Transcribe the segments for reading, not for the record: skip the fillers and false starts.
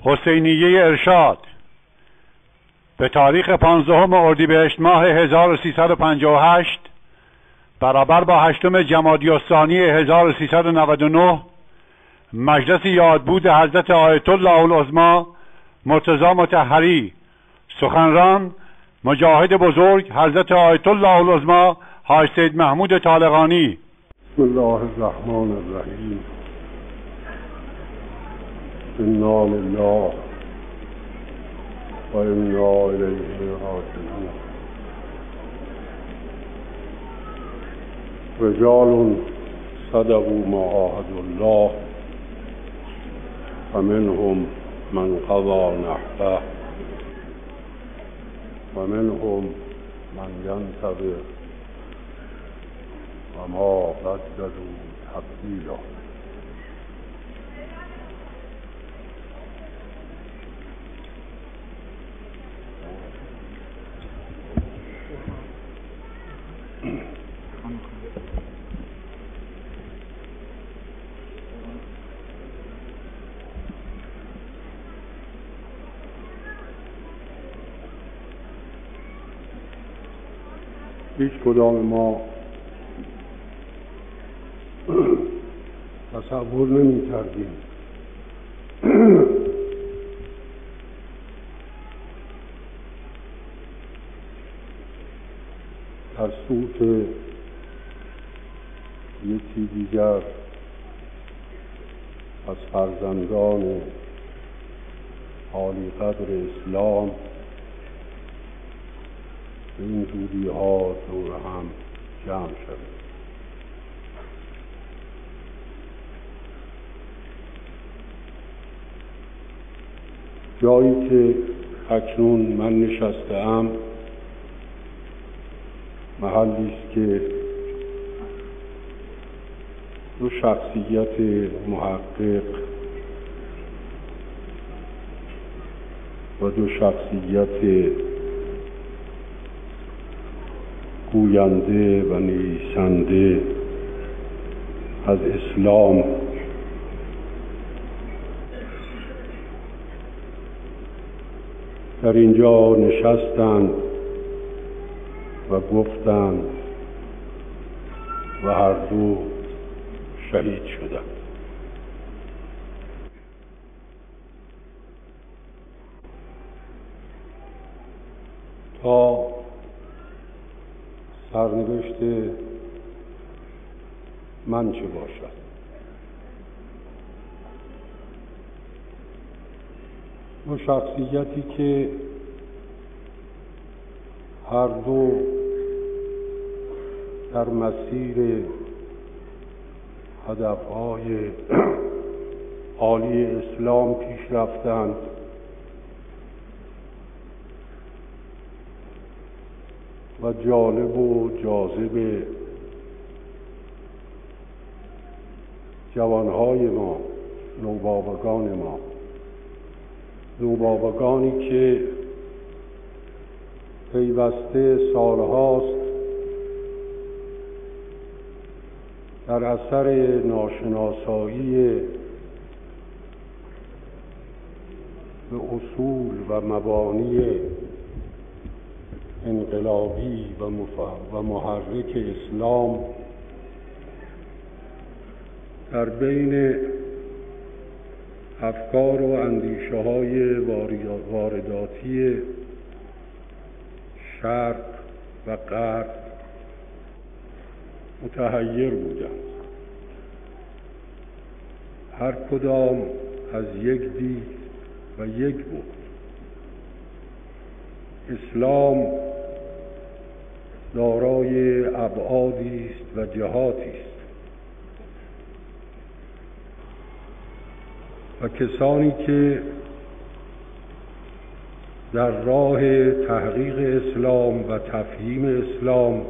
حسینیه ارشاد به تاریخ 15 اردیبهشت ماه 1358 برابر با 8 جمادی الثانی 1399 مجلس یادبود حضرت آیت الله العظمی مرتضی مطهری. سخنران مجاهد بزرگ حضرت آیت الله العظمی حاج سید محمود طالقانی. بسم الله الرحمن الرحیم. انا لله و انا الیه راجعون. رجال صدقوا ما عاهدوا الله فمنهم من قضى نحبه ومنهم من ينتظر وما بدلوا تبدیلا. هیچ کدام ما تصور نمی کردیم در صوت یکی دیگر از فرزندان عالی قدر اسلام به این زودی ها دور هم جمع شد. جایی که اکنون من نشسته‌ام محلی است که دو شخصیت محقق و دو شخصیت گوینده و نویسنده از اسلام در اینجا نشستند و گفتند و هر دو شهید شدند. تا سرنوشت من چه باشد؟ دو شخصیتی که هر دو در مسیر هدفهای عالی اسلام پیش رفتند و جالب و جاذب جوانهای ما، نوباوگان ما، نوباوگانی که پیوسته سالهاست در اثر ناشناسایی به اصول و مبانی انقلابی و محرک اسلام در بین افکار و اندیشه های وارداتی شرق و غرب متحیر بودند. هر کدام از یک دید و یک بود. اسلام دارای ابعادی است و جهاتی است و کسانی که در راه تحقیق اسلام و تفهیم اسلام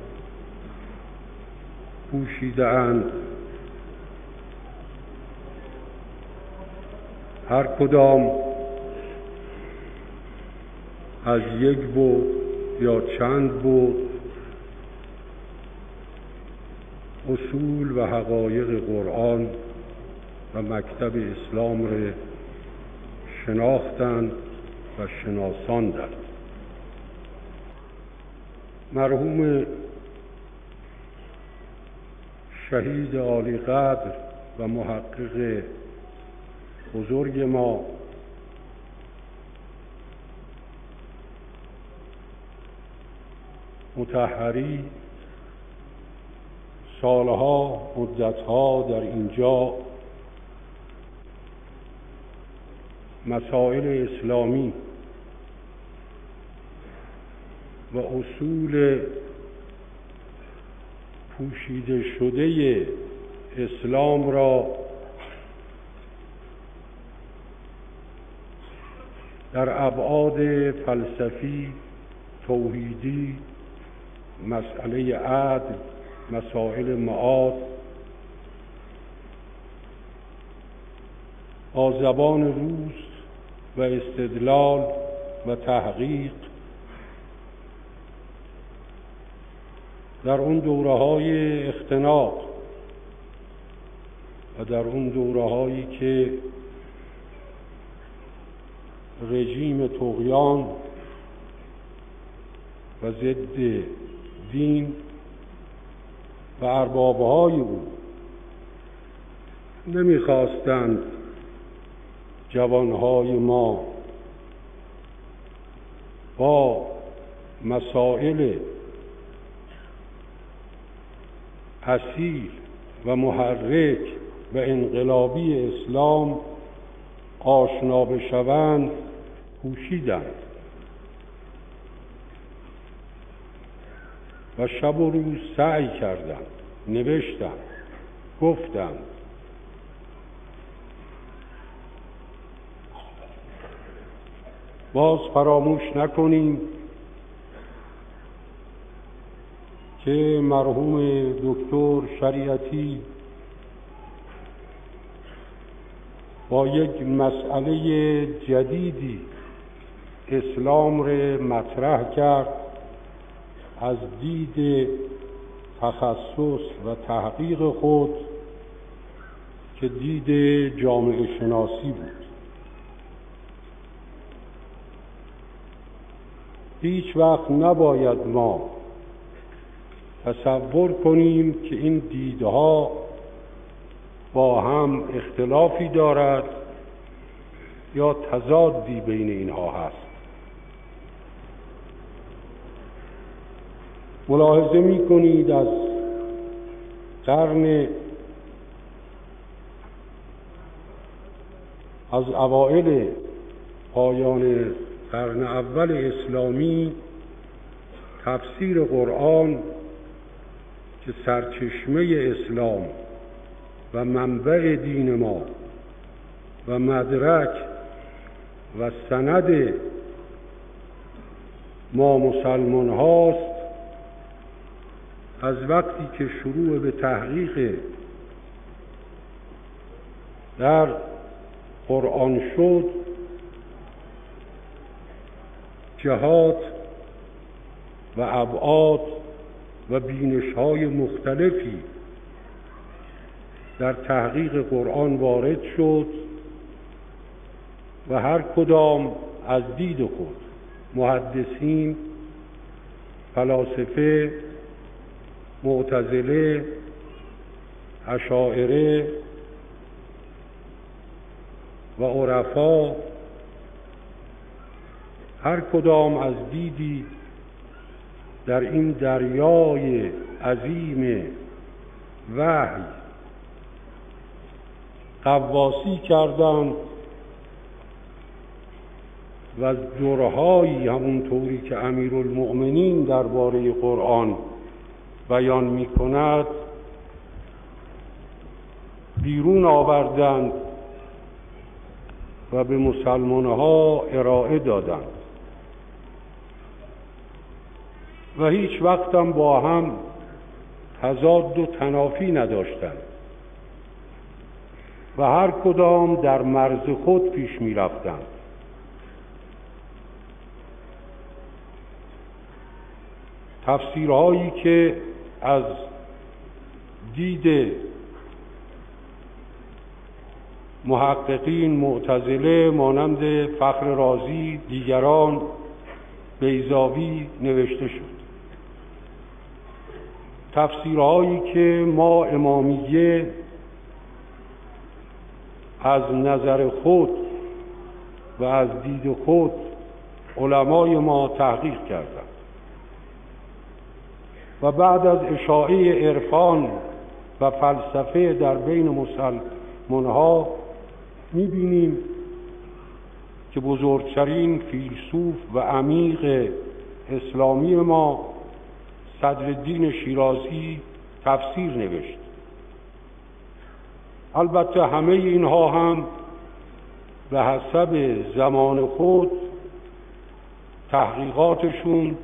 کوشیده‌اند هر کدام از یک بود یا چند بود اصول و حقایق قرآن و مکتب اسلام را شناختند و شناساندند. مرحوم شهید عالی قدر و محقق بزرگ ما مطهری سالها مدتها در اینجا مسائل اسلامی و اصول پوشیده شده اسلام را در ابعاد فلسفی، توحیدی، مسئله عدل، مسائل معاد با زبان روز و استدلال و تحقیق در اون دوره‌های اختناق و در اون دوره‌هایی که رژیم طغیان و ضد دین و اربابهای او نمیخواستند جوانهای ما با مسائل اصیل و محرک و انقلابی اسلام آشنا بشوند، کوشیدند و شب و روز سعی کردند، نوشتند، گفتند. باز فراموش نکنیم که مرحوم دکتر شریعتی با یک مسئله جدیدی اسلام را مطرح کرد از دید تخصص و تحقیق خود که دید جامعه شناسی بود. هیچ وقت نباید ما تصور کنیم که این دیدها با هم اختلافی دارد یا تضادی بین اینها هست. ملاحظه می کنید از اوائل پایان قرن اول اسلامی تفسیر قرآن که سرچشمه اسلام و منبع دین ما و مدرک و سند ما مسلمان هاست، از وقتی که شروع به تحقیق در قرآن شد جهات و ابعاد و بینش‌های مختلفی در تحقیق قرآن وارد شد و هر کدام از دید خود، محدثین، فلاسفه، معتزله، اشاعره و عرفا، هر کدام از دیدی در این دریای عظیم وحی غواصی کردند و از درهایی همونطوری که امیرالمؤمنین درباره قرآن بیان می کند بیرون آوردند و به مسلمانها ارائه دادند و هیچ وقت هم با هم تضاد و تنافی نداشتند و هر کدام در مرز خود پیش می رفتند. تفسیرهایی که از دید محققین معتزله مانند فخر رازی، دیگران، بیضاوی نوشته شد. تفسیرهایی که ما امامیه از نظر خود و از دید خود علمای ما تحقیق کردند و بعد از اشاعه عرفان و فلسفه در بین مسلمان‌ها می‌بینیم که بزرگترین فیلسوف و عمیق اسلامی ما صدرالدین شیرازی تفسیر نوشت. البته همه اینها هم به حسب زمان خود تحقیقاتشون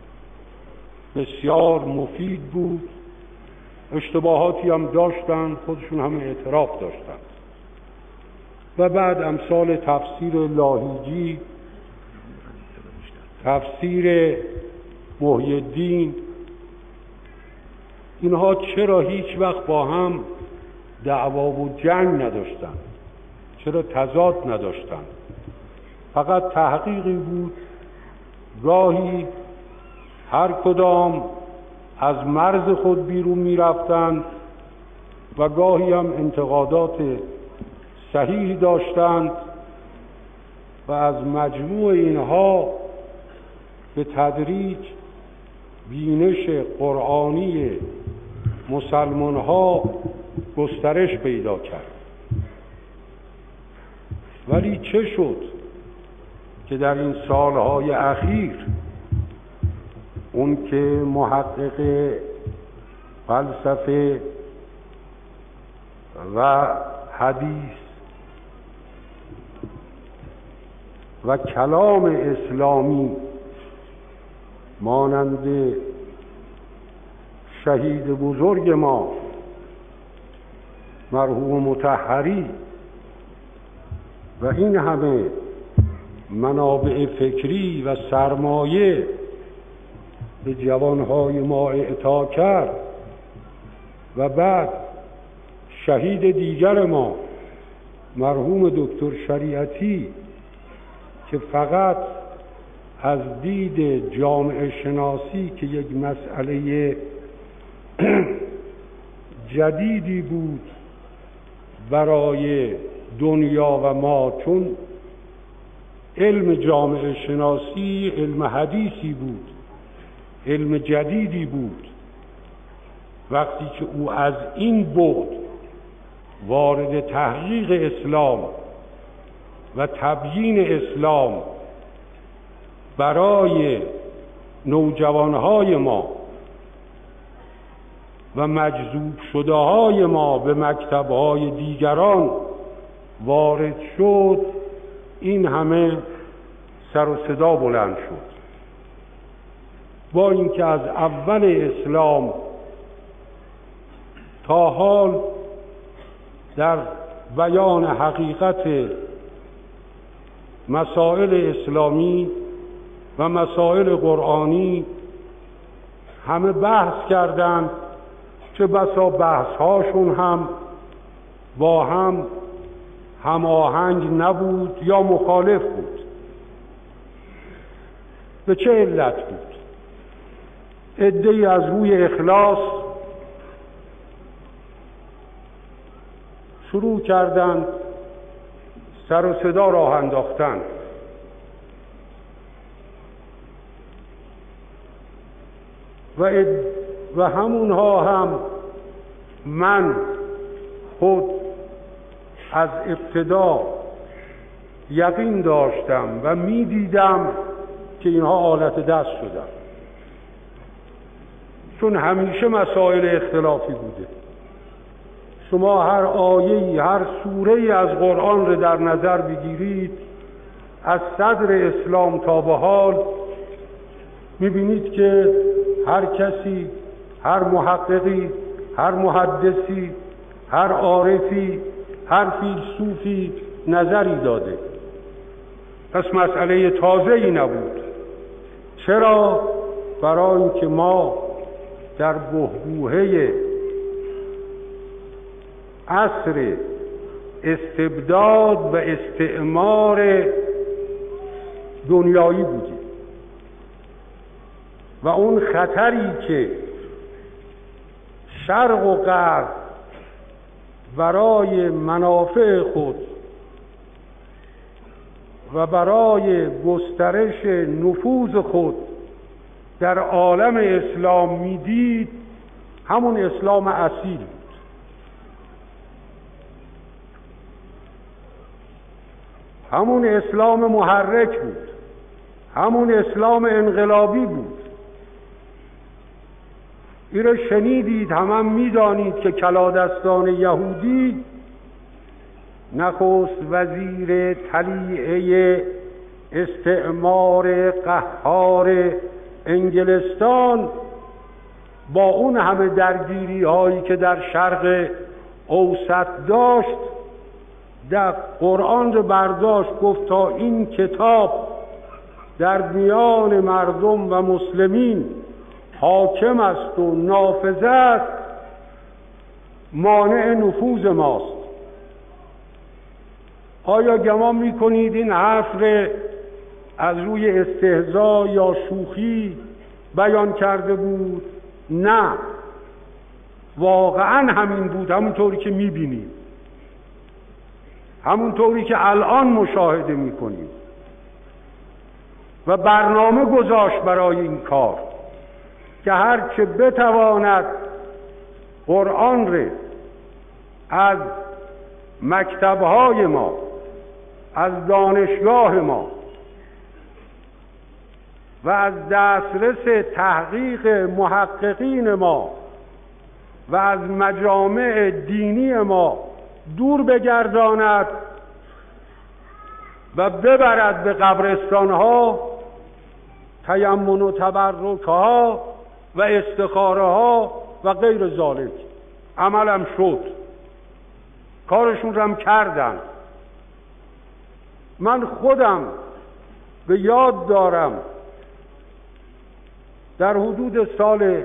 بسیار مفید بود، اشتباهاتی هم داشتن، خودشون هم اعتراف داشتن. و بعد امثال تفسیر لاهیجی، تفسیر محی الدین، اینها چرا هیچ وقت با هم دعوا و جنگ نداشتن؟ چرا تضاد نداشتن؟ فقط تحقیقی بود. گاهی هر کدام از مرز خود بیرون می رفتند و گاهی هم انتقادات صحیح داشتند و از مجموع اینها به تدریج بینش قرآنی مسلمان ها گسترش پیدا کرد. ولی چه شد که در این سالهای اخیر اون که محقق فلسفه و حدیث و کلام اسلامی مانند شهید بزرگ ما مرحوم مطهری و این همه منابع فکری و سرمایه به جوانهای ما اعطا کرد و بعد شهید دیگر ما مرحوم دکتر شریعتی که فقط از دید جامعه شناسی که یک مسئله جدیدی بود برای دنیا و ما، چون علم جامعه شناسی علم حدیثی بود، علم جدیدی بود. وقتی که او از این بعد وارد تحقیق اسلام و تبیین اسلام برای نوجوانهای ما و مجذوب شده های ما به مکتبهای دیگران وارد شد، این همه سر و صدا بلند شد. با اینکه از اول اسلام تا حال در بیان حقیقت مسائل اسلامی و مسائل قرآنی همه بحث کردند، چه بسا بحث‌هاشون هم با هم هماهنگ نبود یا مخالف بود. به چه علت بود؟ عده‌ای از روی اخلاص شروع کردند سر و صدا راه انداختن و همونها هم من خود از ابتدا یقین داشتم و میدیدم که اینها آلت دست شدن، چون همیشه مسائل اختلافی بوده. شما هر آیه‌ای، هر سوره‌ای از قرآن رو در نظر بگیرید، از صدر اسلام تا به حال می‌بینید که هر کسی، هر محققی، هر محدثی، هر عارفی، هر فیلسوفی نظری داده. پس مسئله تازه‌ای نبود. چرا؟ برای اینکه ما در بحبوحه عصر استبداد و استعمار دنیایی بودیم و اون خطری که شرق و غرب برای منافع خود و برای گسترش نفوذ خود در عالم اسلام میدید همون اسلام اصیل بود. همون اسلام محرک بود، همون اسلام انقلابی بود. این رو شنیدید، هم میدانید که کلادستان یهودی نخست وزیر طلیعه استعمار قهار انگلستان با اون همه درگیری هایی که در شرق اوسط داشت، در قرآن رو برداشت، گفت تا این کتاب در میان مردم و مسلمین حاکم است و نافذ است، مانع نفوذ ماست. آیا گمان میکنید این حرف رو از روی استهزا یا شوخی بیان کرده بود؟ نه، واقعا همین بود، همونطوری که میبینیم، همونطوری که الان مشاهده میکنیم و برنامه گذاشت برای این کار که هر چه بتواند قرآن رو از مکتب‌های ما، از دانشگاه ما و از دسترس تحقیق محققین ما و از مجامع دینی ما دور بگرداند و ببرد به قبرستان‌ها، تیمم و تبرک‌ها و استخاره‌ها و غیر ذالک. عملم شد، کارشون رم کردن. من خودم به یاد دارم در حدود سال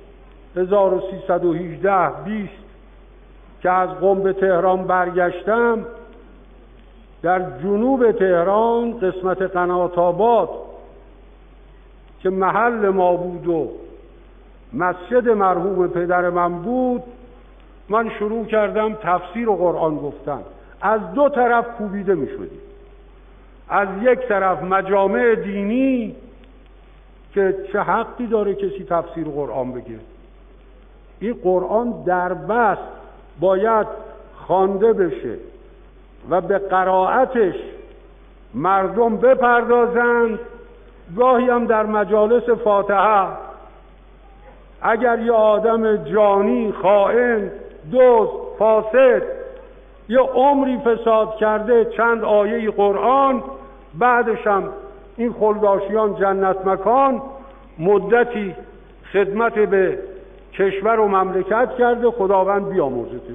1318-20 که از قم به تهران برگشتم، در جنوب تهران قسمت قنات آباد که محل ما بود و مسجد مرحوم پدر من بود، من شروع کردم تفسیر قرآن گفتن. از دو طرف کوبیده می شدیم. از یک طرف مجامع دینی که چه حقی داره کسی تفسیر قرآن بگه، این قرآن در بست باید خوانده بشه و به قرائتش مردم بپردازند. گاهی هم در مجالس فاتحه اگر یه آدم جانی، خائن، دزد، فاسد یه عمری فساد کرده، چند آیه قرآن، بعدش هم این خلداشیان جنت مکان، مدتی خدمت به کشور و مملکت کرده، خداوند بیامرزتش.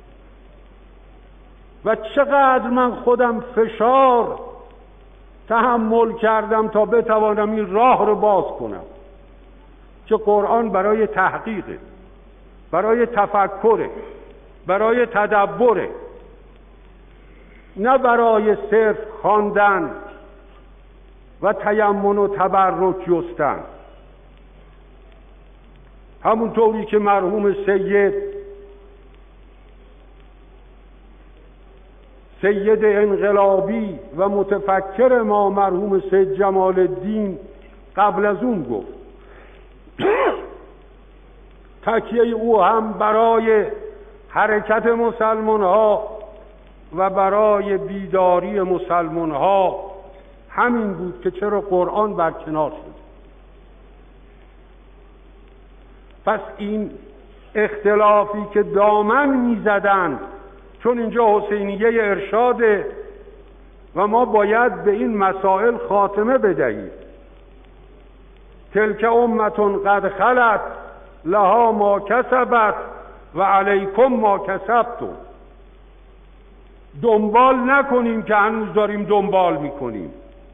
و چقدر من خودم فشار تحمل کردم تا بتوانم این راه رو باز کنم که قرآن برای تحقیقه، برای تفکره، برای تدبره، نه برای صرف خواندن و تیمم و تبرک جستن. همونطوری که مرحوم سید انقلابی و متفکر ما مرحوم سید جمال الدین قبل از اون گفت، تکیه او هم برای حرکت مسلمان ها و برای بیداری مسلمان ها همین بود که چرا قرآن برکنار شد. پس این اختلافی که دامن میزدن، چون اینجا حسینیه ارشاده و ما باید به این مسائل خاتمه بدهیم. تلک امتون قد خلت لها ما کسبت و علیکم ما کسبتم. دنبال نکنیم که هنوز داریم دنبال میکنیم.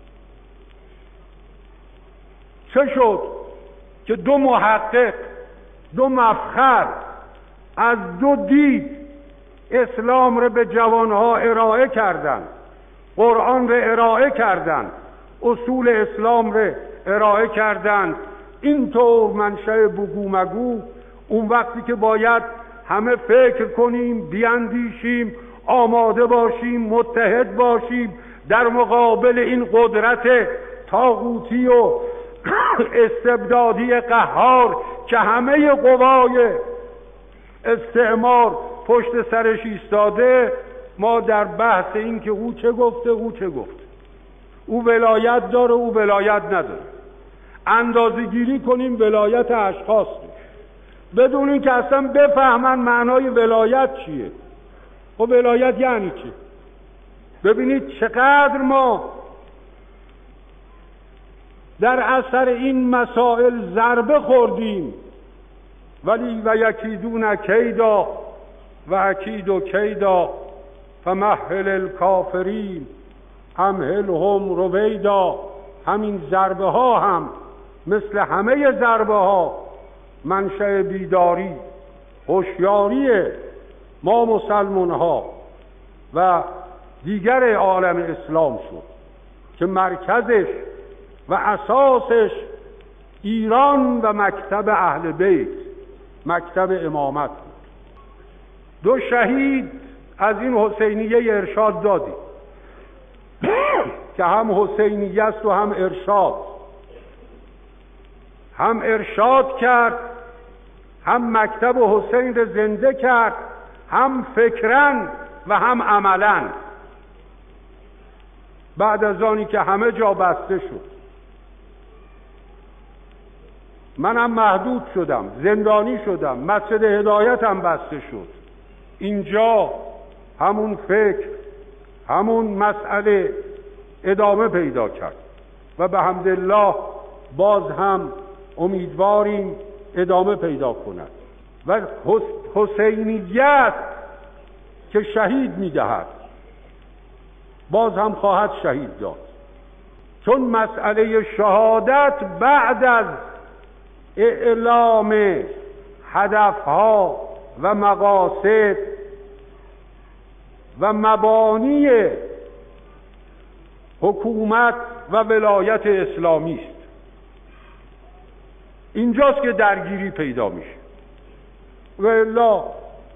چه شد که دو محقق، دو مفخر از دو دید اسلام رو به جوانها ارائه کردند، قرآن رو ارائه کردند، اصول اسلام رو ارائه کردند. اینطور منشأ بگو مگو اون وقتی که باید همه فکر کنیم، بیاندیشیم، آماده باشیم، متحد باشیم در مقابل این قدرت طاغوتی و استبدادی قهار که همه قوای استعمار پشت سرش ایستاده. ما در بحث این که او چه گفته، او ولایت داره، او ولایت نداره، اندازه‌گیری کنیم ولایت اشخاص بدون این که اصلا بفهمن معنای ولایت چیه. خب ولایت یعنی چی؟ ببینید چقدر ما در اثر این مسائل ضربه خوردیم. ولی و یکیدون کیدا و اکید کیدا فمهل الکافرین امهلهم رویدا. همین ضربه ها هم مثل همه ضربه ها منشأ بیداری، هوشیاری ما مسلمان ها و دیگر عالم اسلام شد که مرکزش و اساسش ایران و مکتب اهل بیت، مکتب امامت بود. 2 شهید از این حسینیه ارشاد دادیم که هم حسینیه است و هم ارشاد. هم ارشاد کرد، هم مکتب حسین را زنده کرد، هم فکرن و هم عملن. بعد از آنی که همه جا بسته شد، منم محدود شدم، زندانی شدم، مسجد هدایت هم بسته شد، اینجا همون فکر، همون مسئله ادامه پیدا کرد و به حمدالله باز هم امیدواریم ادامه پیدا کند و حسینیت که شهید میدهد باز هم خواهد شهید داد، چون مسئله شهادت بعد از اعلام هدفها و مقاصد و مبانی حکومت و ولایت اسلامی است. اینجاست که درگیری پیدا میشه. و الا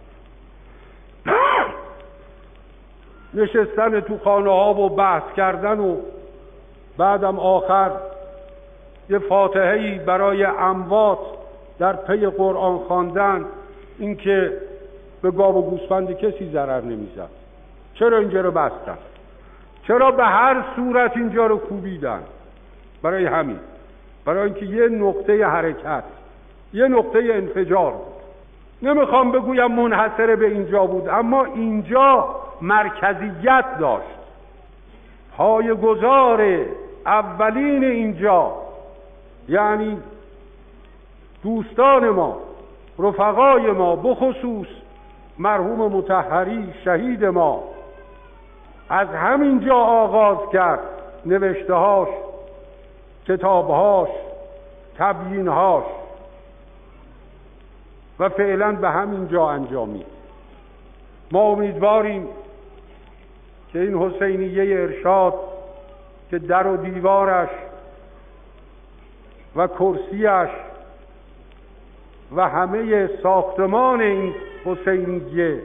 نشستن تو خانه ها و بحث کردن و بعدم آخر یه فاتحه‌ای برای اموات در پی قرآن خواندن، این که به گاو و گوسفند کسی ضرر نمیزد. چرا اینجا رو بستن؟ چرا به هر صورت اینجا رو کوبیدن؟ برای همین، برای اینکه یه نقطه حرکت، یه نقطه انفجار بود. نمیخوام بگویم منحصر به اینجا بود، اما اینجا مرکزیت داشت. پایه‌گذار اولین اینجا، یعنی دوستان ما، رفقای ما، بخصوص مرحوم مطهری شهید ما، از همینجا آغاز کرد نوشتهاش، کتابهاش، تبیینهاش و فعلا به همینجا انجامید. ما امیدواریم که این حسینیه ارشاد که در و دیوارش و کرسیش و همه ساختمان این حسینیه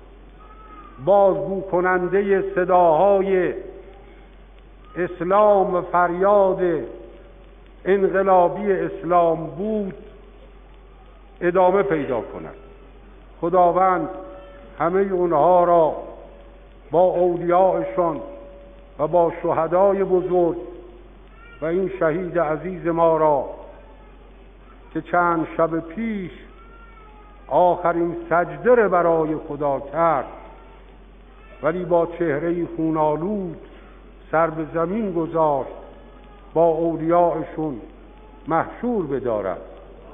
بازگو کننده صداهای اسلام و فریاد انقلابی اسلام بود، ادامه پیدا کند. خداوند همه اونها را با اولیاءشان و با شهدای بزرگ و این شهید عزیز ما را که چند شب پیش آخرین سجده را برای خدا کرد ولی با چهره خونالود سر به زمین گذاشت، با اولیاءشون محشور بدارد.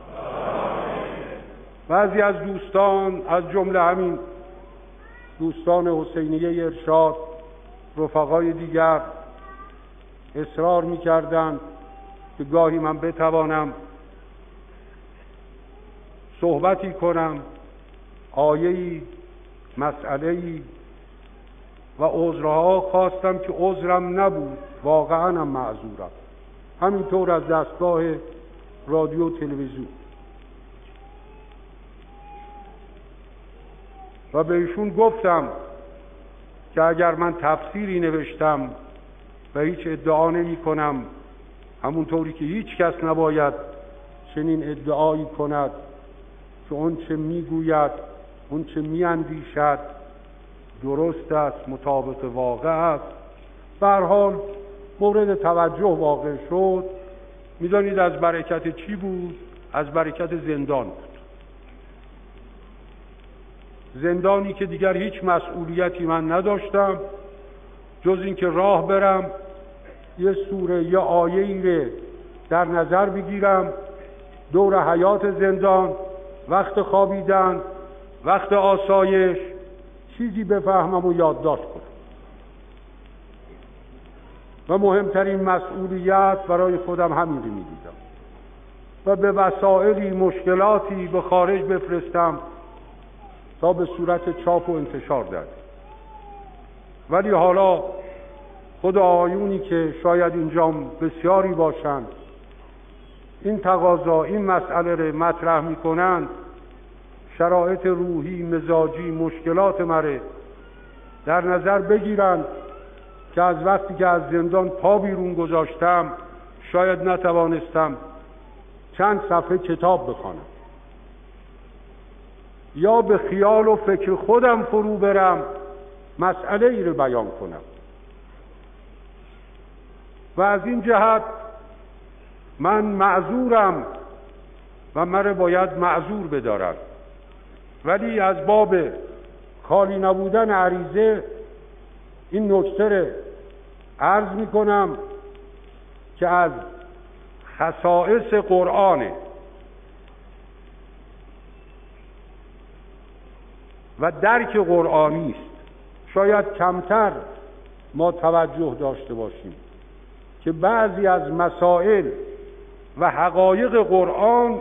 بعضی از دوستان، از جمله همین دوستان حسینیه ارشاد، رفقای دیگر، اصرار می‌کردند که گاهی من بتوانم صحبتی کنم، آیه‌ای مسئله‌ای و عذرها خواستم که عذرم نبود، واقعا هم معذورم، همینطور از دستگاه رادیو و تلویزیون. و به ایشون گفتم که اگر من تفسیری نوشتم و هیچ ادعا نمی کنم، همونطوری که هیچ کس نباید چنین ادعایی کند که اون چه میگوید، اون چه میاندیشد درست است، مطابق واقع است. به هر حال مورد توجه واقع شد. میدانید از برکت چی بود؟ از برکت زندان بود. زندانی که دیگر هیچ مسئولیتی من نداشتم جز اینکه راه برم، یه سوره یا آیه‌ای رو در نظر بگیرم، دور حیات زندان، وقت خوابیدن، وقت آسایش، چیزی بفهمم و یادداشت کنم. و مهمترین مسئولیت برای خودم همین رو می‌دیدم و به وسایلی مشکلاتی به خارج بفرستم تا به صورت چاپ و انتشار داد. ولی حالا خود آقایونی که شاید اینجا بسیاری باشند این تقاضا، این مسئله رو مطرح میکنند، شرایط روحی، مزاجی، مشکلات مره در نظر بگیرند که از وقتی که از زندان پا بیرون گذاشتم شاید نتوانستم چند صفحه کتاب بخوانم یا به خیال و فکر خودم فرو برم مسئله ای رو بیان کنم. و از این جهت من معذورم و مرا باید معذور بدارد. ولی از باب خالی نبودن عریضه این نکته رو عرض می کنم که از خصائص قرآنه و درک قرآنی است. شاید کمتر ما توجه داشته باشیم که بعضی از مسائل و حقایق قرآن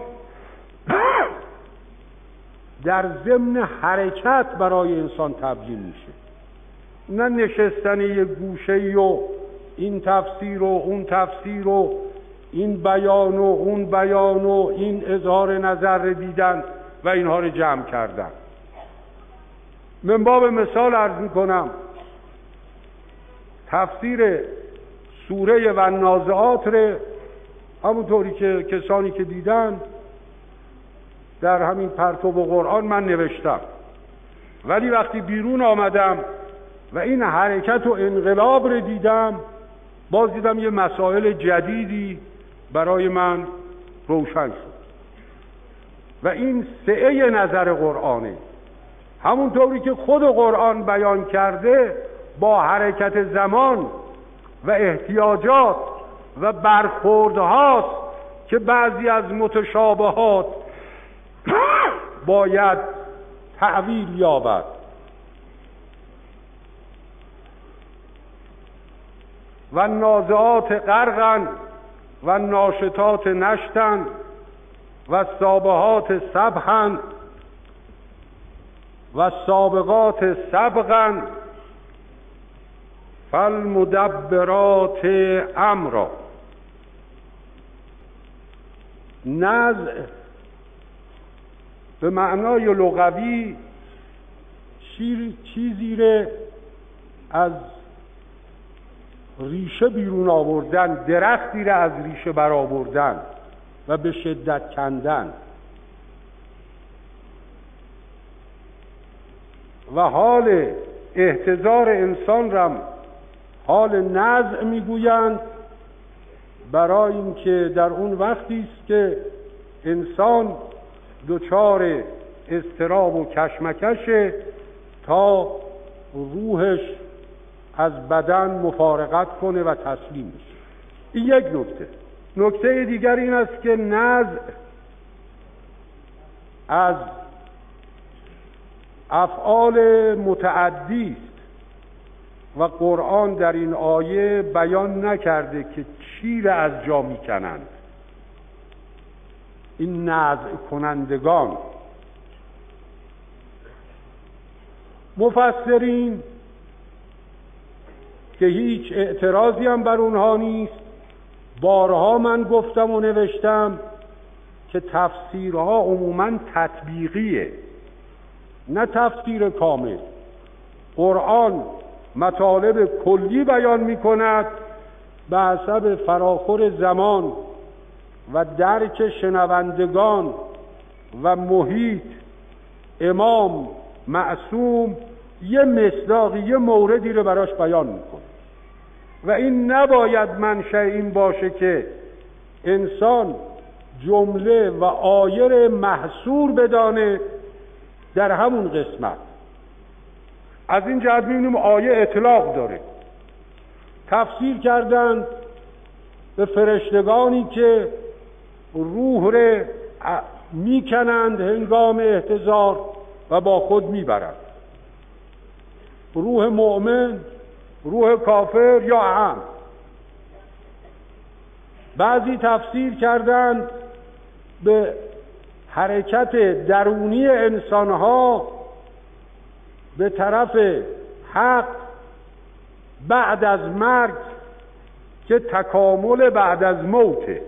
در ضمن حرکت برای انسان تبیین میشه، نه نشستن یه گوشه‌ای و این تفسیر و اون تفسیر و این بیان و اون بیان و این اظهار نظر دیدن و اینها رو جمع کردن. من باب مثال عرض میکنم، تفسیر سوره و نازعات رو همونطوری که کسانی که دیدن در همین پرتو قرآن من نوشتم، ولی وقتی بیرون آمدم و این حرکت و انقلاب رو دیدم، باز دیدم یه مسائل جدیدی برای من روشن شد و این سعه نظر قرآنه. همونطوری که خود قرآن بیان کرده با حرکت زمان و احتیاجات و برخوردهاست که بعضی از متشابهات باید تعویل یابد. و نازعات غرقن و ناشطات نشتن و سابقات سبحن و سابقات سبقن فالمدبرات امرا. نزع به معنای لغوی چیزی رو از ریشه بیرون آوردن، درختی رو از ریشه برآوردن و به شدت کندن. و حال احتضار انسان را حال نزع میگویند، برای اینکه در اون وقتی است که انسان دچار اضطراب و کشمکش تا روحش از بدن مفارقت کنه و تسلیم بشه. این یک نکته. نکته دیگر این است که نزع از افعال متعدی است و قرآن در این آیه بیان نکرده که چی را از جا میکنند. این نزع کنندگان مفسرین که هیچ اعتراضی هم بر اونها نیست، بارها من گفتم و نوشتم که تفسیرها عموماً تطبیقیه، نه تفسیر کامل. قرآن مطالب کلی بیان می کند به حسب فراخور زمان و درک شنوندگان و محیط. امام معصوم یه مصداقی، یه موردی رو براش بیان میکنه و این نباید منشأ این باشه که انسان جمله و آیه محصور بدانه در همون قسمت. از این جهت می‌بینیم آیه اطلاق داره. تفسیر کردند به فرشتگانی که روح رو میکنند هنگام احتضار و با خود میبرند، روح مؤمن، روح کافر یا عام. بعضی تفسیر کردند به حرکت درونی انسانها به طرف حق بعد از مرگ که تکامل بعد از موته.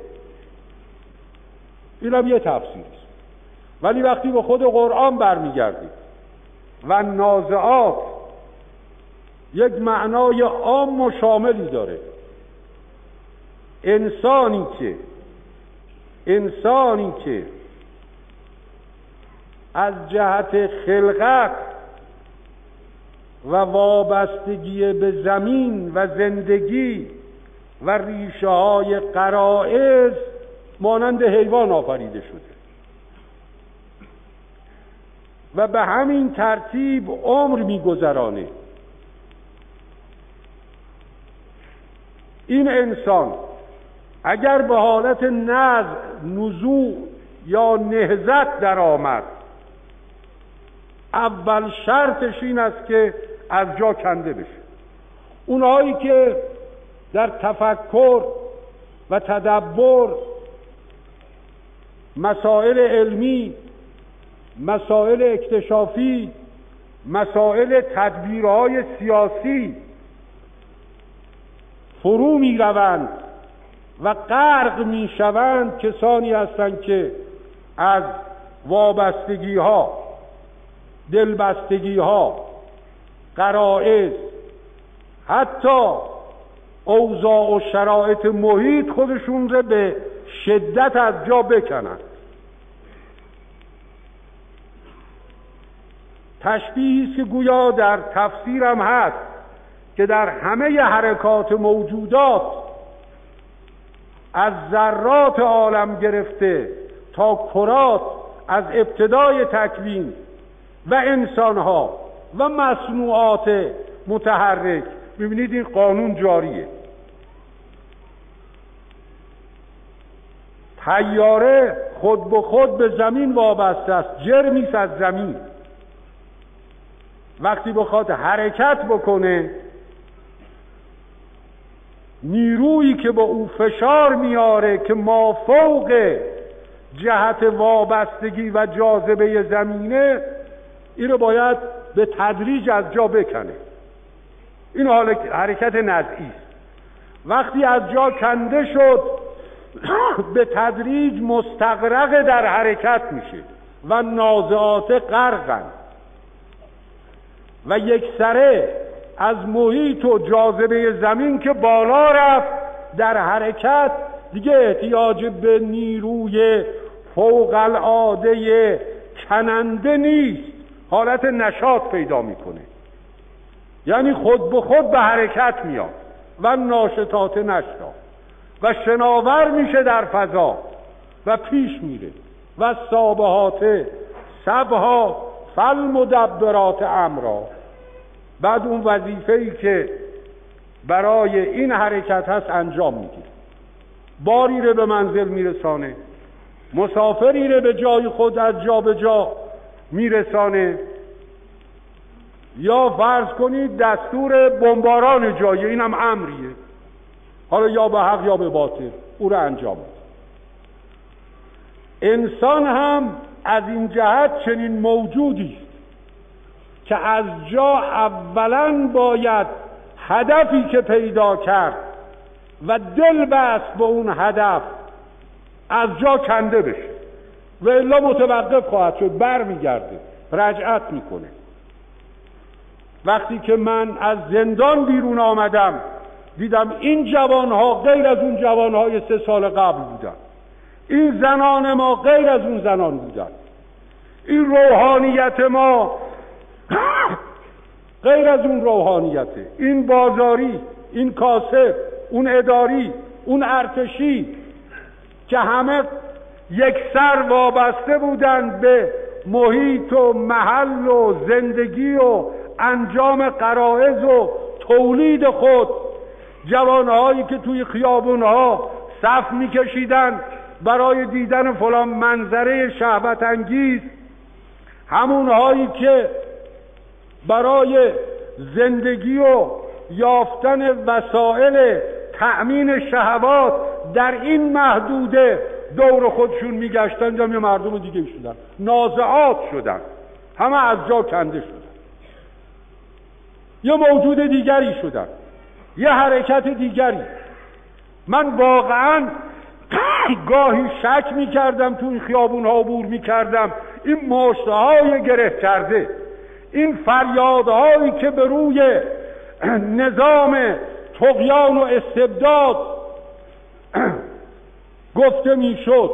این هم یه تفسیر است. ولی وقتی به خود قرآن برمیگردید و نازعات یک معنای عام و شاملی داره. انسانی که از جهت خلقت و وابستگی به زمین و زندگی و ریشه های غرایز مانند حیوان آفریده شده و به همین ترتیب عمر می‌گذرانه. این انسان اگر به حالت نزوع یا نهضت در آمد، اول شرطش این است که از جا کنده بشه. اونهایی که در تفکر و تدبر مسائل علمی، مسائل اکتشافی، مسائل تدبیرهای سیاسی فرو می روند و غرق می شوند، کسانی هستند که از وابستگی ها، دلبستگی ها، غرایز، حتی اوضاع و شرایط محیط خودشون رو به شدت از جا بکنند. تشبیهی است که گویا در تفسیرم هست که در همه حرکات موجودات از ذرات عالم گرفته تا کرات، از ابتدای تکوین و انسانها و مصنوعات متحرک، ببینید این قانون جاریه. طیاره خود به خود به زمین وابسته است، جرمی است از زمین. وقتی بخواد حرکت بکنه، نیرویی که با او فشار میاره که مافوق جهت وابستگی و جاذبه زمینه، این رو باید به تدریج از جا بکنه. این حرکت نزعی است. وقتی از جا کنده شد، به تدریج مستغرق در حرکت میشه و نازعات غرقن و یکسره از محیط و جاذبه زمین که بالا رفت در حرکت، دیگه احتیاج به نیروی فوق العاده کننده نیست، حالت نشاط پیدا میکنه. یعنی خود به خود به حرکت میاد و ناشطات نشتا و شناور میشه در فضا و پیش میره و سابحات سبها فالمدبرات امرا. بعد اون وظیفه‌ای که برای این حرکت هست انجام میگیره. باری رو به منزل میرسانه، مسافری رو به جای خود از جا به جا میرسانه، یا فرض کنید دستور بمباران جایی، اینم امریه، حالا یا به حق یا به باطل او رو انجام میده. انسان هم از این جهت چنین موجودی است که از جا اولا باید هدفی که پیدا کرد و دل بست به اون هدف از جا کنده بشه و الا متوقف خواهد شد، بر میگرده، رجعت میکنه. وقتی که من از زندان بیرون آمدم دیدم این جوانها غیر از اون جوانهای 3 سال قبل بودن، این زنان ما غیر از اون زنان بودن، این روحانیت ما غیر از اون روحانیته، این بازاری، این کاسب، اون اداری، اون ارتشی که همه یکسر وابسته بودند به محیط و محل و زندگی و انجام غرایز و تولید خود. جوانهایی که توی خیابونها صف میکشیدن برای دیدن فلان منظره شهوت انگیز، همونهایی که برای زندگی و یافتن وسایل تأمین شهوات در این محدوده دور خودشون میگشتن، یا مردم دیگه شدن، نازعات شدن، همه از جا کنده شدن، یه موجود دیگری شدن، یه حرکت دیگری. من واقعا گاهی شک میکردم تو این خیابونها عبور میکردم، این مشتهای گره کرده، این فریادهایی که به روی نظام طغیان و استبداد گفته میشد،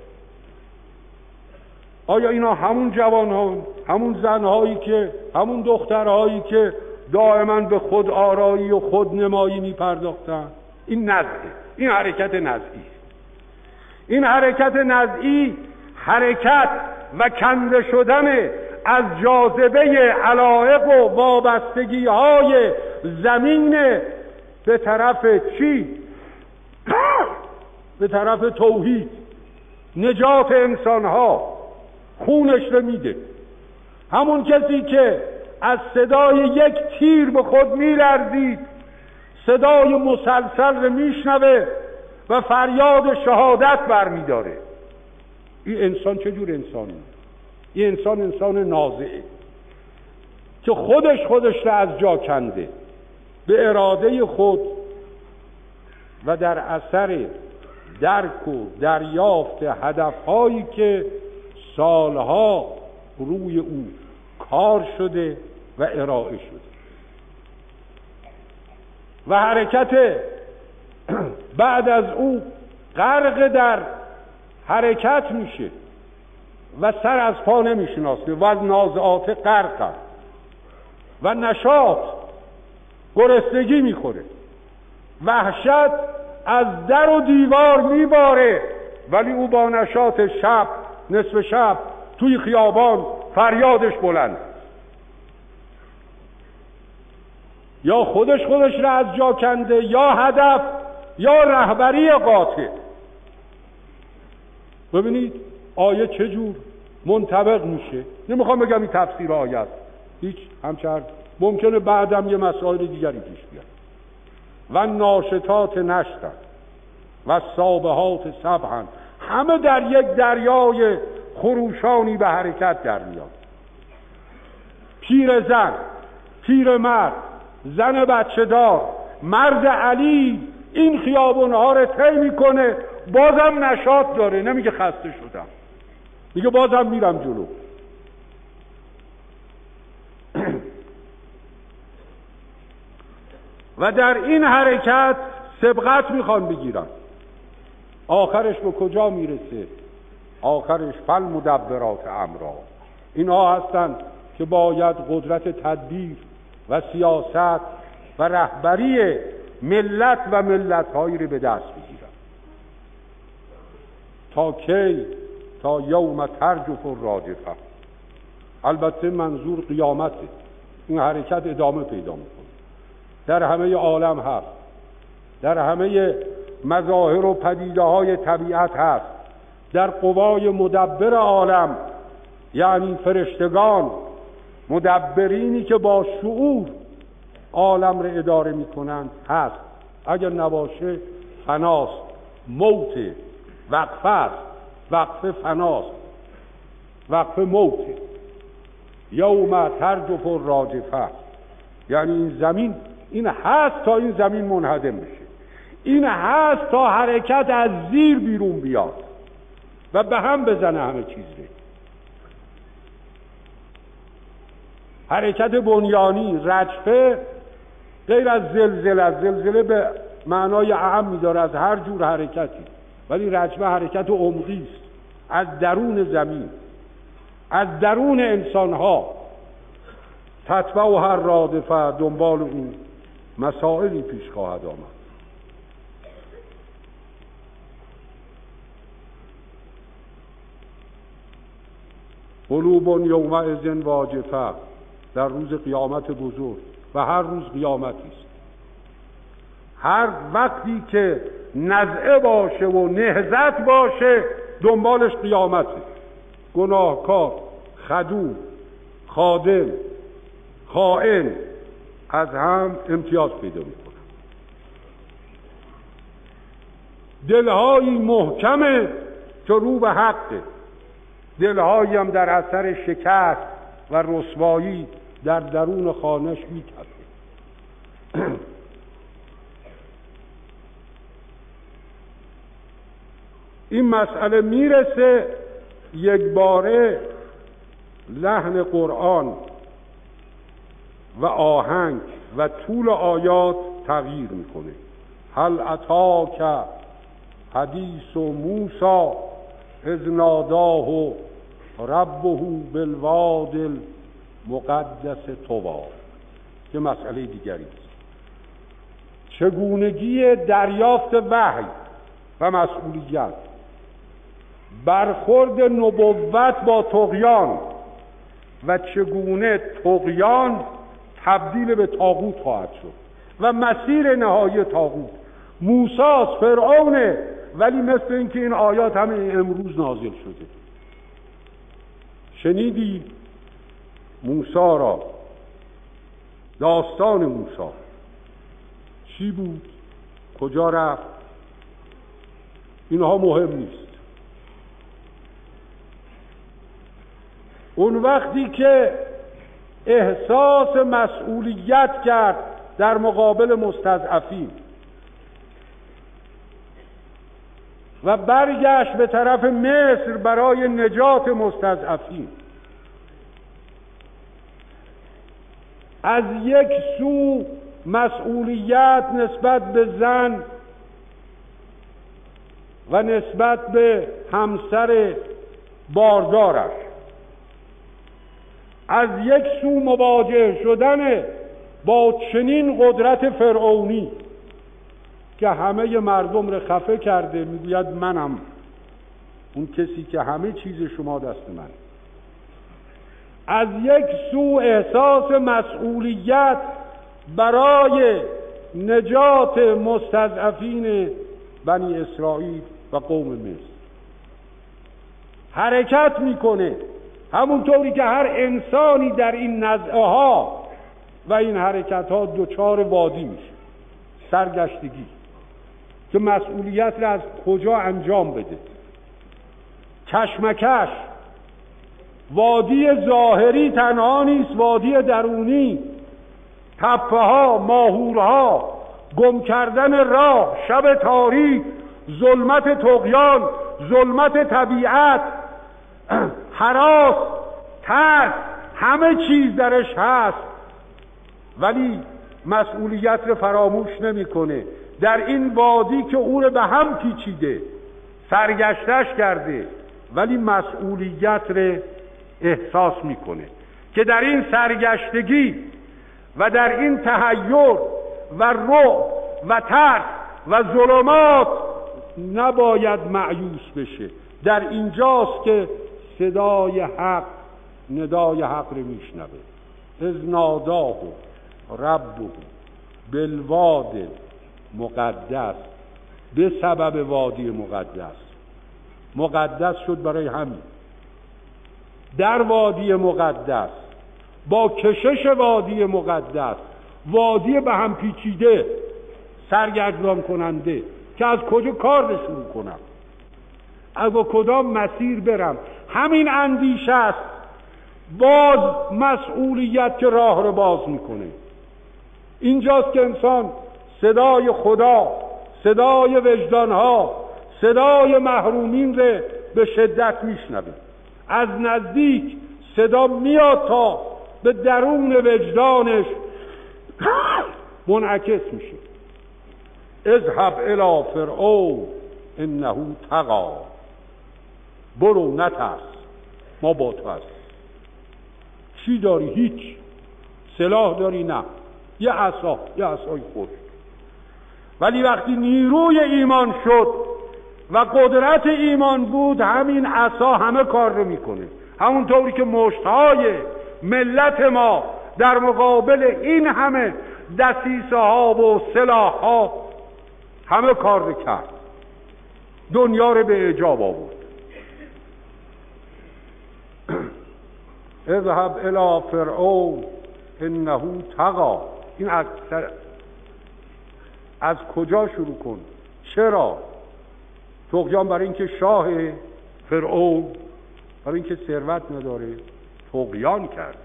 آیا اینا همون جوانها، همون زنهایی که، همون دخترهایی که دائما به خود آرایی و خود نمایی میپرداختن؟ این نزعه، این حرکت نزعی. این حرکت نزعی حرکت و کنده شدن از جاذبه علایق و وابستگی های زمین به طرف چی؟ به طرف توحید، نجات انسانها. خونش رو میده. همون کسی که از صدای یک تیر به خود میلرزید صدای مسلسل رو میشنوه و فریاد شهادت برمیداره. این انسان چه جور انسانی؟ این انسان نازعه که خودش رو از جا کنده به اراده خود و در اثر درک و دریافت هدفهایی که سالها روی او کار شده و ارائه شده و حرکت بعد از او غرق در حرکت میشه و سر از پا نمیشناسه و از نازعات غرق و نشاط گرسنگی میخوره، وحشت از در و دیوار میباره، ولی او با نشاط شب، نصف شب توی خیابان فریادش بلند، یا خودش را از جا کنده، یا هدف، یا رهبری قاطع. ببینید آیه چجور منطبق میشه. نمیخوام بگم این تفسیر آیه است، هیچ همچنان ممکنه بعدم یه مسائل دیگری پیش بیاد. و ناشطات نشتن و سابحات سبحن، همه در یک دریای خروشانی به حرکت در میاد. پیر زن، پیر مرد، زن بچه دار، مرد علی این خیابونها رو طی میکنه، بازم نشاط داره، نمیگه خسته شدم، میگه بازم میرم جلو. و در این حرکت سبقت میخوان بگیرن. آخرش به کجا میرسه؟ آخرش فالمدبرات امرا. اینها هستن که باید قدرت تدبیر و سیاست و رهبری ملت و ملت‌هایی رو به دست بگیرن. تا کی؟ تا یوم ترجف الراجفه. البته منظور قیامته. این حرکت ادامه پیدا میکنه، در همه عالم هست، در همه مظاهر و پدیده‌های طبیعت هست، در قوای مدبر عالم، یعنی فرشتگان، مدبرینی که با شعور عالم رو اداره میکنند هست. اگر نباشه فناست، موت، وقفه است، وقفه فناست، وقفه موت. یوم ترجف الراجفه، یعنی این زمین این هست تا این زمین منهدم بشه، این هست تا حرکت از زیر بیرون بیاد و به هم بزنه همه چیز رو. حرکت بنیانی، رجفه، غیر از زلزله به معنای اعم می‌داره از هر جور حرکتی، ولی رجفه حرکت عمقی است، از درون زمین، از درون انسان‌ها. تتبع و هر رادفه، دنبال اون مسائلی پیش خواهد آمد. قلوب یومئذ واجفه، در روز قیامت بزرگ، و هر روز قیامتی است. هر وقتی که نزعه باشه و نهضت باشه دنبالش قیامته. گناهکار، خدوم، خادم، خائن از هم امتیاز پیدا میکنن. دلهایی محکمه که رو به حقه، دلهایی هم در اثر شکست و رسوایی در درون خانش میتپه. این مسئله میرسه یک باره لحن قرآن و آهنگ و طول آیات تغییر میکنه. هل اتاک حدیث موسی اذ ناداه ربه بالواد المقدس طوی، که مسئله دیگری است. چگونگی دریافت وحی و مسئولیت، برخورد نبوت با طغیان و چگونه طغیان تبدیل به طاغوت خواهد شد و مسیر نهایی طاغوت. موسی فرعونه، ولی مثل اینکه این آیات همه امروز نازل شده. شنیدی موسی را، داستان موسی چی بود، کجا رفت، اینها مهم نیست. اون وقتی که احساس مسئولیت کرد در مقابل مستضعفین و برگشت به طرف مصر برای نجات مستضعفین، از یک سو مسئولیت نسبت به زن و نسبت به همسر باردارش، از یک سو مواجه شدن با چنین قدرت فرعونی که همه مردم رو خفه کرده، میگوید منم اون کسی که همه چیز شما دست من. از یک سو احساس مسئولیت برای نجات مستضعفین بنی اسرائیل و قوم مصر حرکت میکنه، همونطوری که هر انسانی در این نزعه ها و این حرکت ها دچار وادی میشه، سرگشتگی، که مسئولیت را از کجا انجام بده، کشمکش. وادی ظاهری تنها نیست، وادی درونی، تپه ها، ماهورها، گم کردن راه، شب تاریک، ظلمت طغیان، ظلمت طبیعت، هراس، ترس، همه چیز درش هست، ولی مسئولیت رو فراموش نمیکنه. در این وادی که او رو به هم پیچیده، سرگشتش کرده، ولی مسئولیت رو احساس میکنه که در این سرگشتگی و در این تحیر و رعب و ترس و ظلمات نباید مایوس بشه. در اینجاست که صدای حق، ندای حق رو میشنوه. اذ ناداه ربه بالواد مقدس، به سبب وادی مقدس شد برای همین. در وادی مقدس، با کشش وادی مقدس، وادی به هم پیچیده، سرگردان کننده، که از کجا کار رو شروع کنم، از کدام مسیر برم، همین اندیشه است باز مسئولیت که راه رو باز میکنه. اینجاست که انسان صدای خدا، صدای وجدانها، صدای محرومین رو به شدت میشنوه. از نزدیک صدا میاد تا به درون وجدانش منعکس میشه. اذهب الی فرعون انه طغی، برو نترس، ما با تو هستیم. چی داری؟ هیچ. سلاح داری؟ نه، یه عصای خود. ولی وقتی نیروی ایمان شد و قدرت ایمان بود، همین عصا همه کار رو میکنه. همونطوری که مشتهای ملت ما در مقابل این همه دسیسه ها و سلاح ها همه کار رو کرد، دنیا رو به اعجاب آورد. اذهب الی فرعون انه طغی. این از کجا شروع کن؟ چرا؟ طغیان برای اینکه شاه فرعون، برای اینکه ثروت نداره، طغیان کرده.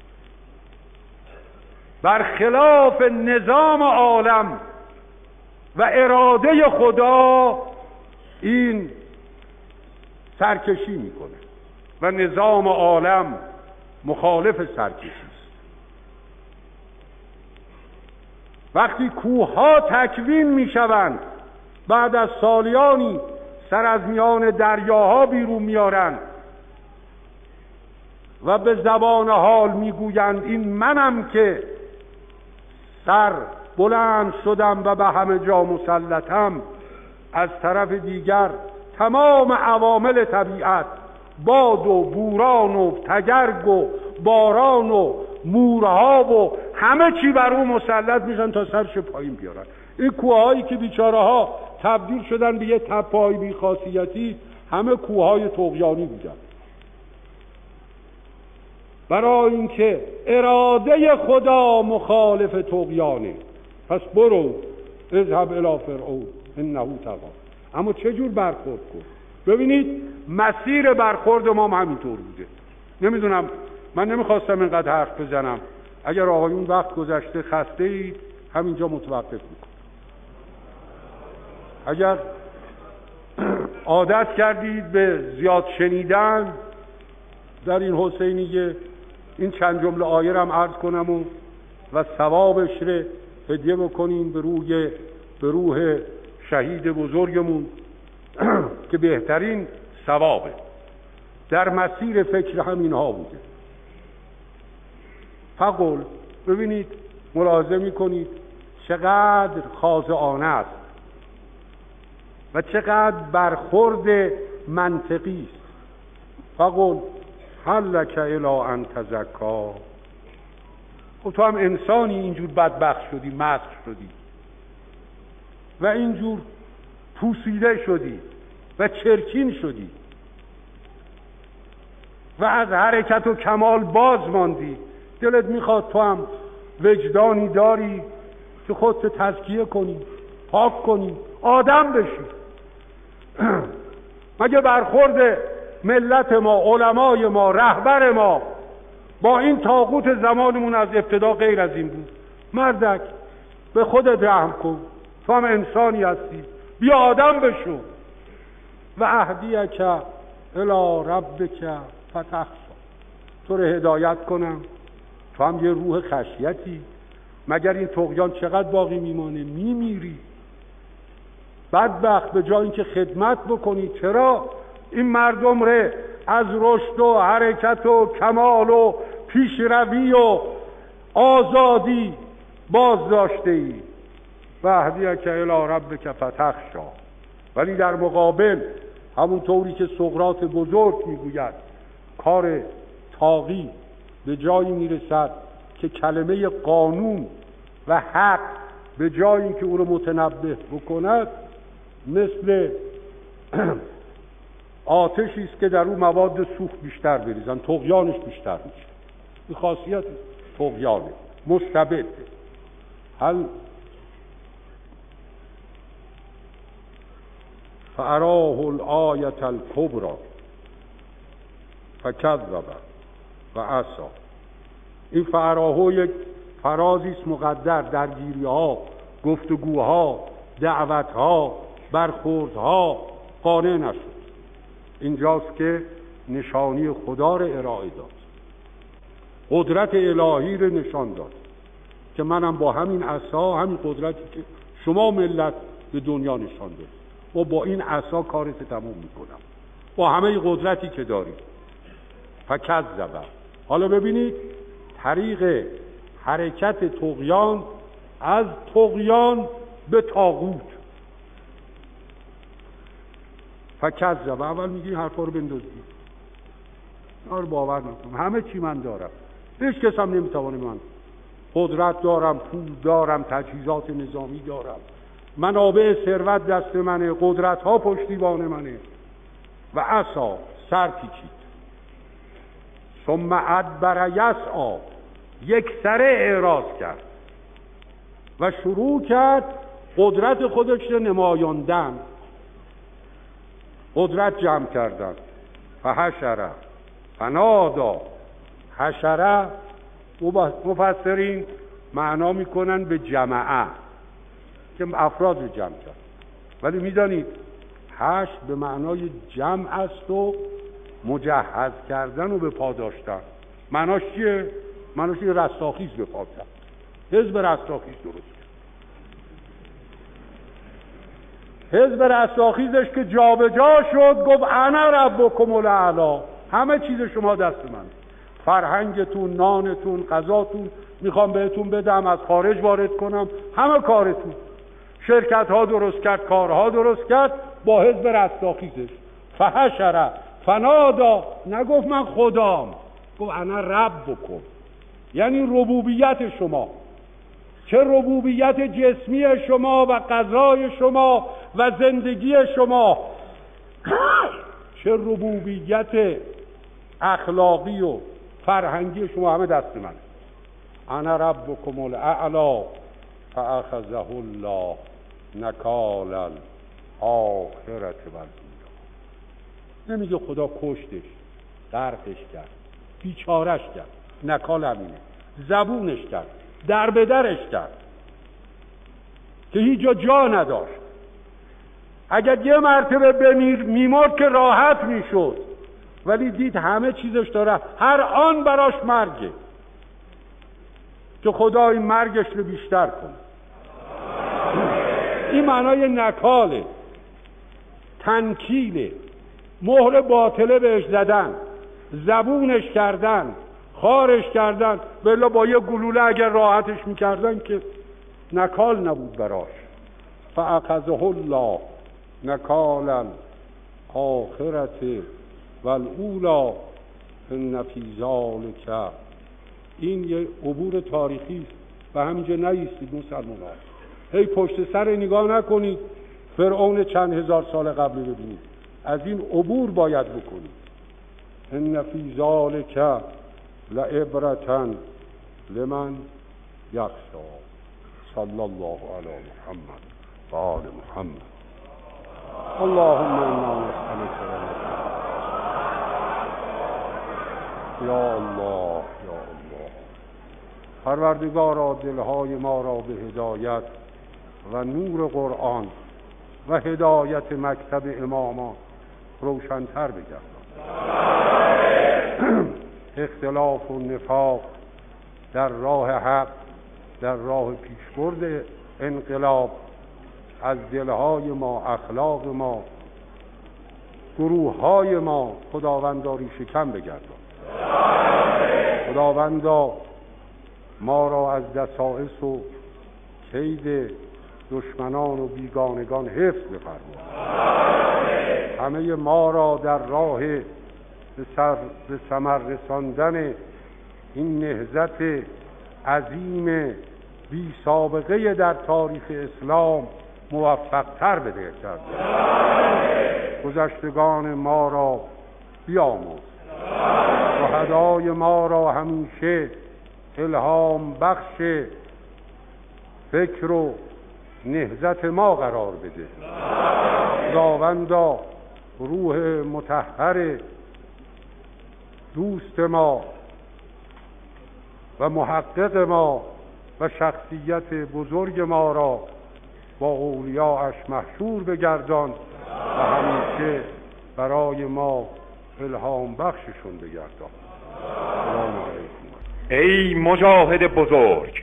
برخلاف نظام عالم و اراده خدا این سرکشی میکنه و نظام عالم مخالف سرکشی است. وقتی کوهها تکوین میشوند، بعد از سالیانی سر از میان دریاها بیرون میارند و به زبان حال میگویند این منم که سر بلند شدم و به همه جا مسلطم، از طرف دیگر تمام عوامل طبیعت، باد و بوران و تگرگ و باران و مورها و همه چی بر او مسلط میشن تا سرش پایین بیارن. این کوههایی که بیچاره ها تبدیل شدن به یه تپه‌های بی‌خاصیتی، همه کوههای طغیانی بودن. برای اینکه اراده خدا مخالف طغیانه. پس برو اذهب الی فرعون انه طغی. اما چه جور برخورد کن؟ ببینید مسیر برخورد ما همینطور بوده. نمیدونم، من نمیخواستم اینقدر حرف بزنم. اگر آقایون وقت گذشته خسته اید، همینجا متوقف میکنم. اگر عادت کردید به زیاد شنیدن در این حسینیه، این چند جمله آیه هم عرض کنم و ثوابش رو هدیه بکنیم به روح شهید بزرگمون که بهترین ثوابه. در مسیر فکر همینها بوده. فقل، ببینید، ملاحظه میکنید چقدر خاضعانه است و چقدر برخورد منطقی است. فقل هل لک الی ان تزکا. خب تو هم انسانی اینجور بدبخت شدی، مسخ شدی و اینجور پوسیده شدی و چرکین شدی و از حرکت و کمال باز ماندی. دلت میخواد تو هم وجدانی داری که خودت تزکیه کنی، پاک کنی، آدم بشی. مگه برخورد ملت ما، علمای ما، رهبر ما با این طاغوت زمانمون از ابتدا غیر از این بود؟ مردک، به خودت رحم کن، تو هم انسانی هستی، بیا آدم بشو. و اهدیک الی ربک فتخشی. تو رو هدایت کنم، تو هم یه روح خشیتی. مگر این طغیان چقدر باقی میمانه؟ میمیری بدبخت. به جای اینکه خدمت بکنی، چرا این مردم ره از رشد و حرکت و کمال و پیشروی و آزادی باز داشته ای؟ و اهدیک الی ربک فتخشی. ولی در مقابل، همونطوری که سقراط بزرگ میگوید، کار طاغی به جایی میرسد که کلمه قانون و حق به جای اینکه او رو متنبه بکند، مثل آتشی است که در او مواد سوخت بیشتر بریزن، طغیانش بیشتر میشه. این خاصیت طغیانه، مستبد. هل فاراه الآیة الکبری فکذب و عصا. این فراهو یک فرازی است مقدر، درگیری‌ها، گفتگوها، دعوتها، برخوردها قانع نشد. اینجاست که نشانی خدا را ارائه داد، قدرت الهی را نشان داد که منم با همین عصا، همین قدرتی که شما ملت به دنیا نشان داد و با این عصا کارت تموم میکنم، با همه قدرتی که داری. فکذب. حالا ببینید طریق حرکت طغیان از طغیان به طاغوت. فکذب، اول میگی حرفا رو بندازید، اینا رو باور نکنم، همه چی من دارم، هیچ کس هم نمیتوانه، من قدرت دارم، پول دارم، تجهیزات نظامی دارم، منابع ثروت دست منه، قدرت ها پشتیبان منه. و عصا، سر پیچید. ثم ادبر یسعی، یک سره اعراض کرد و شروع کرد قدرت خودش رو نمایاندن، قدرت جمع کردن. فحشره فنادا. حشره مفسرین معنا میکنن به جمعه، که افراد رو جمع کرد، ولی میدانید حشر به معنای جمع است و مجهز کردن و به پا داشتن. معناش چیه؟ معناش رستاخیز به پا کرد، حزب رستاخیز درست کرد. حزب رستاخیزش که جابجا شد گفت انا ربکم الاعلی، همه چیز شما دست من، فرهنگتون، نانتون، غذاتون میخوام بهتون بدم، از خارج وارد کنم، همه کارتون. شرکت ها درست کرد، کارها درست کرد با حزب رستاخیزش. فحشره فنادا، نگفت من خدام، گفت انا ربکم، یعنی ربوبیت شما، چه ربوبیت جسمی شما و غذای شما و زندگی شما، چه ربوبیت اخلاقی و فرهنگی شما، همه دست من. انا ربکم الاعلی فاخذه الله نکال الاخرة والاولی. نمیگه خدا کشتش، غرقش کرد، بیچارش کرد، نکال همینه، زبونش کرد، در به درش کرد که هیچ جا نداشت. اگر یه مرتبه میمرد که راحت میشد، ولی دید همه چیزش داره، هر آن براش مرگه، که خدا این مرگش رو بیشتر کنه. این معنای نکاله، تنکیله، مهر باطله بهش زدن، زبونش کردن، خارش کردن. ولی با یه گلوله اگر راحتش میکردن که نکال نبود براش. فاخذه الله نکال الاخرة والاولی ان فی ذلک. این یه عبور تاریخی است و همینجا نایستید مسلمانان، هی پشت سر نگاه نکنید فرعون چند هزار سال قبل ببینید، از این عبور باید بکنید. ان فی ذلک لعبرة لمن یخشی. صلی الله علی محمد و آل محمد. اللهم انا نسألك یا الله یا الله. پروردگارا دلهای ما را به هدایت و نور قرآن و هدایت مکتب امامان روشن‌تر بگردان. اختلاف و نفاق در راه حق، در راه پیشبرد انقلاب از دلهای ما، اخلاق ما، گروه‌های ما خداوندا ریشه کم بگردان. خداوندا ما را از دسائس و کید دشمنان و بیگانگان حفظ بفرما. همه ما را در راه به ثمر رساندن این نهضت عظیم بی سابقه در تاریخ اسلام موفق تر بده کرد. گذشتگان ما را بیاموز، شهدای ما را همیشه الهام بخش فکر و نهضت ما قرار بده. خداوندا روح مطهر دوست ما و محقق ما و شخصیت بزرگ ما را با اولیاءش محشور بگردان و همیشه برای ما الهام بخششون بگردان. سلام علیکم. ای مجاهد بزرگ،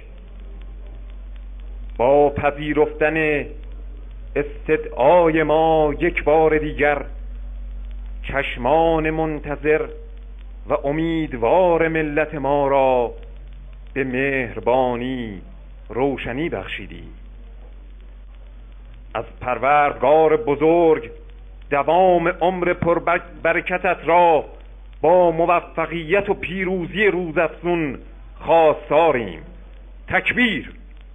با پذیرفتن استدعای ما یک بار دیگر چشمان منتظر و امیدوار ملت ما را به مهربانی روشنی بخشیدی. از پروردگار بزرگ دوام عمر پربرکتت را با موفقیت و پیروزی روزافزون خواستاریم. تکبیر.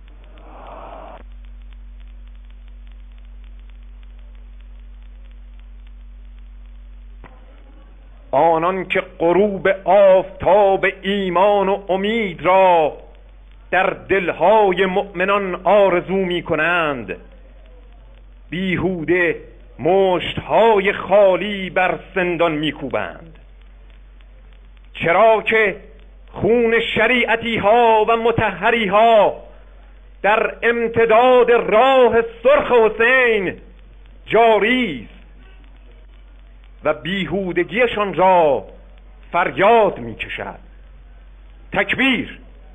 آنان که غروب آفتاب ایمان و امید را در دلهای مؤمنان آرزو می کنند، بیهوده مشتهای خالی بر سندان می کوبند. چرا که خون شریعتی ها و مطهری ها در امتداد راه سرخ حسین جاری است و بیهودگیشان را فریاد می کشد. تکبیر.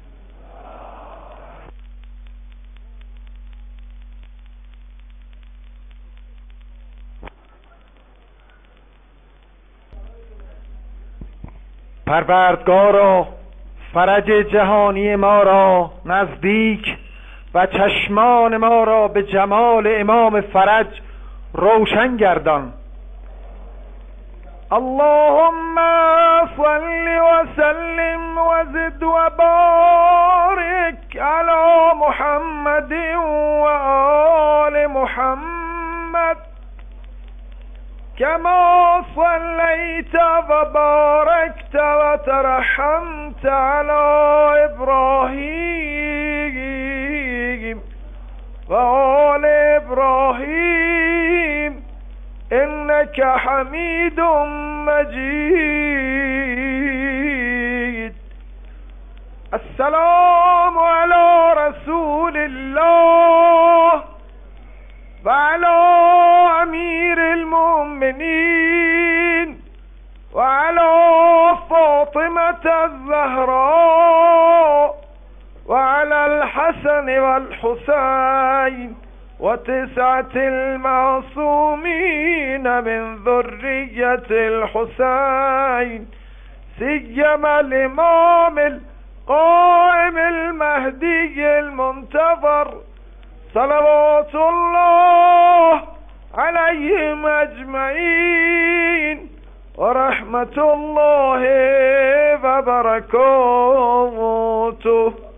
پروردگارا فرج جهانی ما را نزدیک و چشمان ما را به جمال امام فرج روشن گردان. اللهم صل وسلم وزد وبارك على محمد وآل محمد كما صليت وباركت وترحمت على إبراهيم وآل إبراهيم إنك حميد مجيد. السلام على رسول الله وعلى أمير المؤمنين وعلى فاطمة الزهراء وعلى الحسن والحسين وتسعة المعصومين من ذرية الحسين، سيما الإمام القائم المهدي المنتظر صلوات الله عليهم أجمعين ورحمة الله وبركاته.